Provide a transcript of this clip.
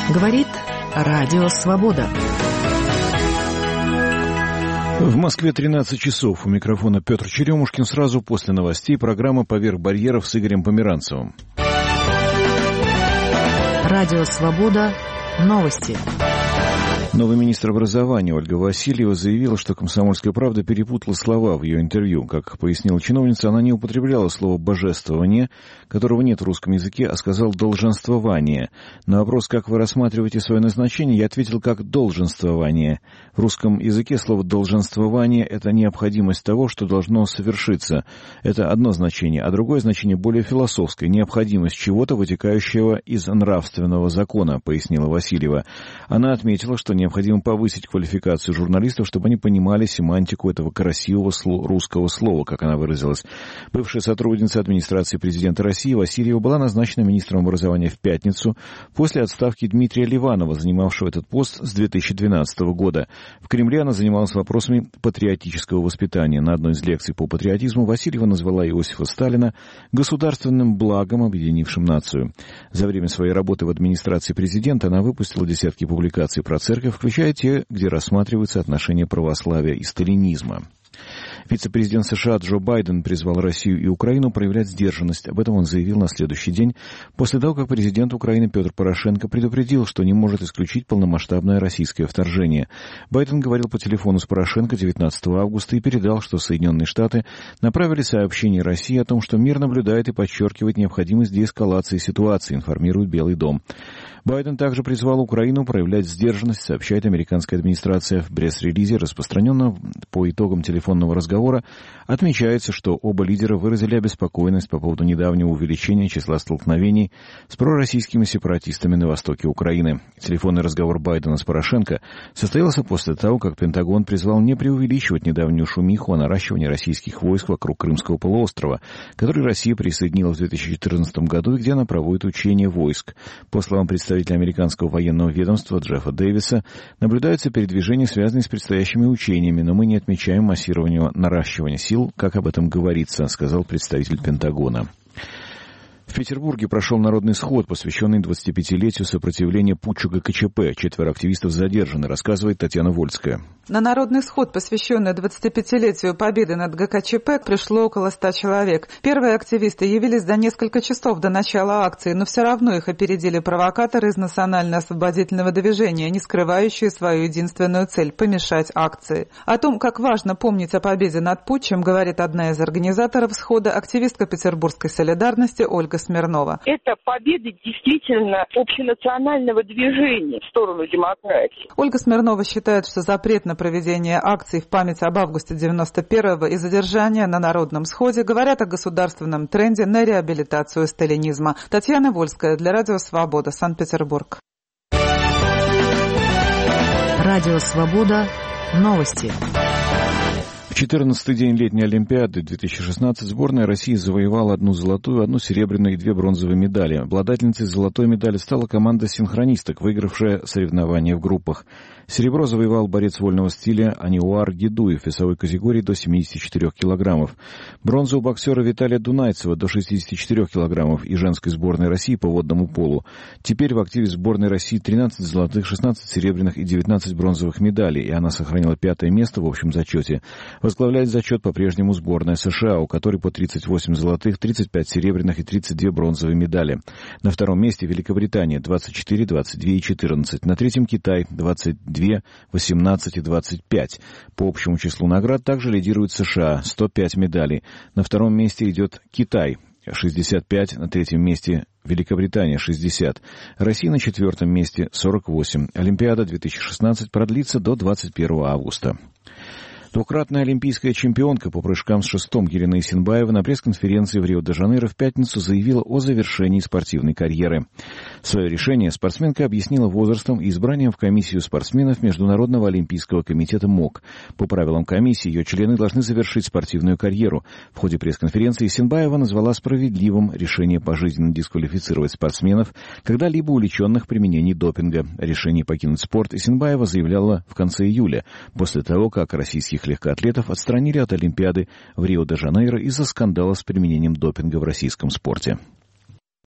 Говорит Радио Свобода. В Москве 13 часов. У микрофона Петр Черемушкин. Сразу после новостей программа «Поверх барьеров» с Игорем Померанцевым. Радио Свобода. Новости. Новый министр образования Ольга Васильева заявила, что «Комсомольская правда» перепутала слова в ее интервью. Как пояснила чиновница, она не употребляла слово «божествование», которого нет в русском языке, а сказал «долженствование». На вопрос, как вы рассматриваете свое назначение, я ответил как «долженствование». В русском языке слово «долженствование» — это необходимость того, что должно совершиться. Это одно значение, а другое значение более философское — необходимость чего-то, вытекающего из нравственного закона, пояснила Васильева. Она отметила, что необходимо повысить квалификацию журналистов, чтобы они понимали семантику этого красивого русского слова, как она выразилась. Бывшая сотрудница администрации президента России Васильева была назначена министром образования в пятницу после отставки Дмитрия Ливанова, занимавшего этот пост с 2012 года. В Кремле она занималась вопросами патриотического воспитания. На одной из лекций по патриотизму Васильева назвала Иосифа Сталина государственным благом, объединившим нацию. За время своей работы в администрации президента она выпустила десятки публикаций про церковь, включая те, где рассматриваются отношения православия и сталинизма. Вице-президент США Джо Байден призвал Россию и Украину проявлять сдержанность. Об этом он заявил на следующий день, после того, как президент Украины Петр Порошенко предупредил, что не может исключить полномасштабное российское вторжение. Байден говорил по телефону с Порошенко 19 августа и передал, что Соединенные Штаты направили сообщение России о том, что мир наблюдает и подчеркивает необходимость деэскалации ситуации, информирует Белый дом. Байден также призвал Украину проявлять сдержанность, сообщает американская администрация. В пресс-релизе, распространенном по итогам телефонного разговора, отмечается, что оба лидера выразили обеспокоенность по поводу недавнего увеличения числа столкновений с пророссийскими сепаратистами на востоке Украины. Телефонный разговор Байдена с Порошенко состоялся после того, как Пентагон призвал не преувеличивать недавнюю шумиху о наращивании российских войск вокруг Крымского полуострова, который Россия присоединила в 2014 году и где она проводит учения войск. По словам представителя американского военного ведомства Джеффа Дэвиса, наблюдаются передвижения, связанные с предстоящими учениями, но мы не отмечаем массирование наращивания сил, как об этом говорится, сказал представитель Пентагона. В Петербурге прошел народный сход, посвященный 25-летию сопротивления путчу ГКЧП. 4 активистов задержаны, рассказывает Татьяна Вольская. На народный сход, посвященный 25-летию победы над ГКЧП, пришло около 100 человек. Первые активисты явились за несколько часов до начала акции, но все равно их опередили провокаторы из Национально-освободительного движения, не скрывающие свою единственную цель – помешать акции. О том, как важно помнить о победе над путчем, говорит одна из организаторов схода, активистка петербургской солидарности Ольга Смирнова. Это победа действительно общенационального движения в сторону демократии. Ольга Смирнова считает, что запрет на проведение акций в память об августе 91-го и задержания на народном сходе говорят о государственном тренде на реабилитацию сталинизма. Татьяна Вольская для Радио Свобода, Санкт-Петербург. Радио Свобода. Новости. В 14-й день летней Олимпиады 2016 сборная России завоевала 1 золотую, 1 серебряную и 2 бронзовые медали. Обладательницей золотой медали стала команда синхронисток, выигравшая соревнования в группах. Серебро завоевал борец вольного стиля Аниуар Гедуев в весовой категории до 74 килограммов. Бронза у боксера Виталия Дунайцева до 64 килограммов и женской сборной России по водному полу. Теперь в активе сборной России 13 золотых, 16 серебряных и 19 бронзовых медалей, и она сохранила 5-е место в общем зачете. Возглавляет зачет по-прежнему сборная США, у которой по 38 золотых, 35 серебряных и 32 бронзовые медали. На 2-м месте Великобритания 24, 22 и 14. На 3-м Китай 22, 18 и 25. По общему числу наград также лидирует США 105 медалей. На 2-м месте идет Китай 65, на 3-м месте Великобритания 60. Россия на 4-м месте 48. Олимпиада 2016 продлится до 21 августа. Двукратная олимпийская чемпионка по прыжкам с шестом Елена Исенбаева на пресс-конференции в Рио-де-Жанейро в пятницу заявила о завершении спортивной карьеры. Свое решение спортсменка объяснила возрастом и избранием в комиссию спортсменов Международного олимпийского комитета МОК. По правилам комиссии ее члены должны завершить спортивную карьеру. В ходе пресс-конференции Исенбаева назвала справедливым решение пожизненно дисквалифицировать спортсменов, когда-либо увлеченных применением допинга. Решение покинуть спорт Исенбаева заявляла в конце июля, после того, как российских легкоатлетов отстранили от Олимпиады в Рио-де-Жанейро из-за скандала с применением допинга в российском спорте.